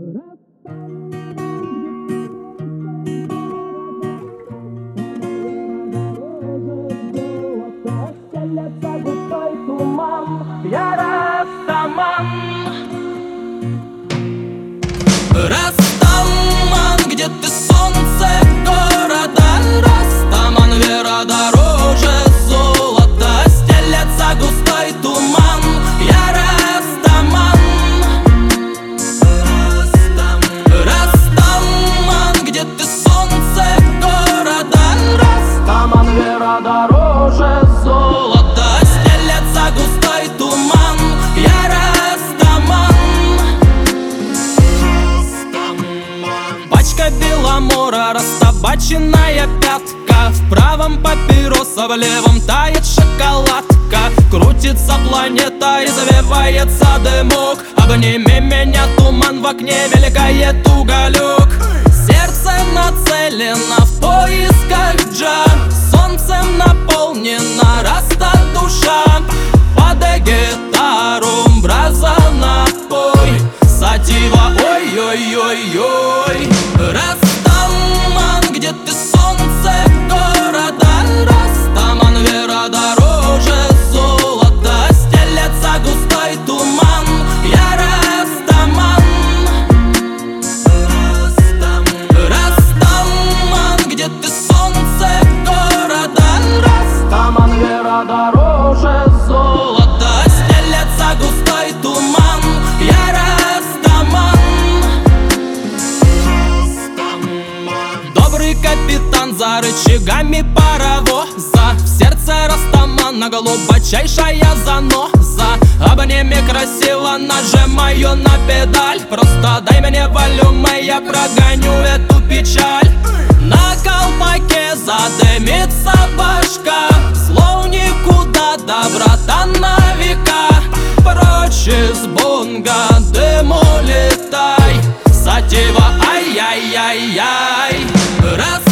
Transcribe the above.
Стелется густой туман, я Растаман. Растаман, где ты, солнце города? Растаман, вера дороже золота. Стелется густой туман, я Растаман. Растаман, где ты, солнце города? Растаман, вера дороже золота. Стелется густой туман, я Растаман. Пачка Беломора, растабаченная пятка. В правом папироса, в левом тает шоколадка. Крутится планета и завивается дымок. Обними меня, туман, в окне мелькает уголек. Сердце нацелено в поисках джа. Солнцем наполнена раста душа. Под гитару браза напой. Сатива, ой-ой-ой-ой. Растаман, где ты, солнце города? Растаман, вера дороже золота. Стелется густой туман, я Растаман. Растаман, где ты, солнце города? Растаман, вера дороже золота. Стелется густой туман, я Растаман. Добрый капитан за рычагами паровоза. В сердце Растамана глубочайшая заноза. Обними красиво, нажимаю на педаль. Просто дай мне волюме, я прогоню эту печаль. На колпаке задымится башка. Слов никуда, доброта на века. Прочь из бунга, дым улетай. Сатива, ай-яй-яй-яй. Раз